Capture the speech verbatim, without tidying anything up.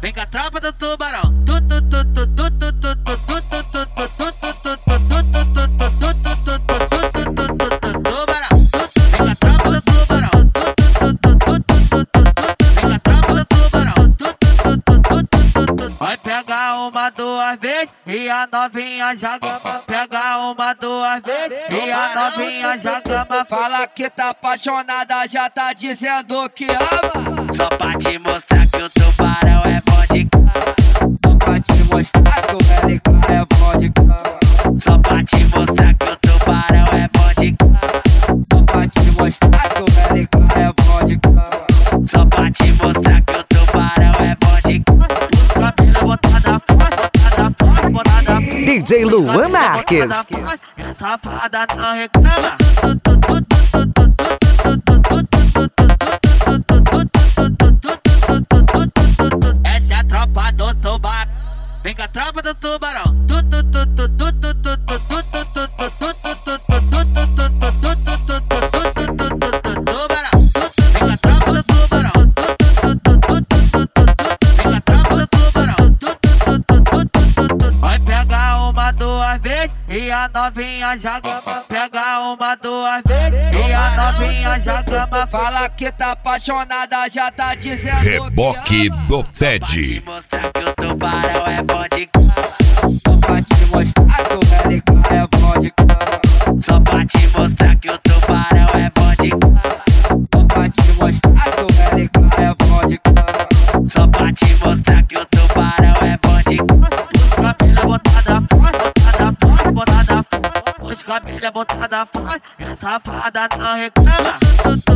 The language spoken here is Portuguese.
vem com a tropa do tubarão. Tu, tu, tu, tu, tu, tu, tu, tu, tu, tu, tu, tu, tu, tu, tu, tubarão. Vem com a tropa do tubarão. Vem com a tropa do tubarão. Vai pegar uma, duas vezes e a novinha já gama. Pega uma, duas vezes e a novinha já gama. Fala que tá apaixonada, já tá dizendo que ama. Só pra te mostrar que o tubarão é bom de cama. Só pra te mostrar que o L K é bom de cama. Só pra te mostrar que o tubarão é bom de cama. Só pra te mostrar que o L K é bom de cama. Só pra te mostrar que o tubarão é bom de cama. Os cabelos botada forte, botada forte, botada forte. D J Luan Marques. É safada, não reclama. Essa é a tropa do tubarão. Vem com a tropa do tubarão. E a novinha já gama. Pega uma, duas vezes e a novinha já gama. Fala que tá apaixonada, já tá dizendo Reboque que ama. do Ted. Mostrar que o tubarão é bom de cama. Só pra te mostrar que o L K é bom de cama. Só pra te mostrar que o tubarão é bom de cama. Só pra te mostrar que o L K é bom de cama. Só pra te mostrar que o tubarão é bom de cama. Os cabelos botada forte, botada forte, botada forte. Os cabelos botada forte, é safada, não reclama.